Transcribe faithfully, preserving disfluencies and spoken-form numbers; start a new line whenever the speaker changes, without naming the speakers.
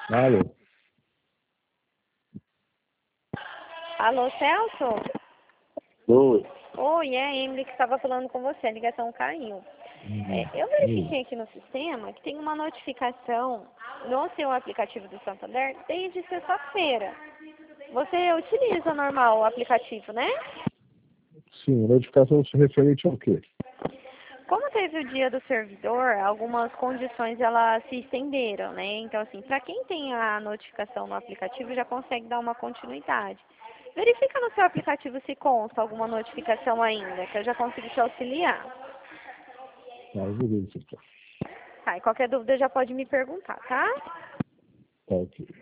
Alô?
Alô, Celso?
Oi.
Oi, é a Emily que estava falando com você, a ligação caiu.
Uhum.
É, eu verifiquei aqui no sistema que tem uma notificação no seu aplicativo do Santander desde sexta-feira. Você utiliza normal o aplicativo, né?
Sim, notificação se referente ao quê?
Como teve o dia do servidor, algumas condições elas se estenderam, né? Então, assim, para quem tem a notificação no aplicativo já consegue dar uma continuidade. Verifica no seu aplicativo se consta alguma notificação ainda, que eu já consigo te auxiliar.
Ah, eu vou ver isso aqui.
Tá, e qualquer dúvida já pode me perguntar, tá?
Tá, ok.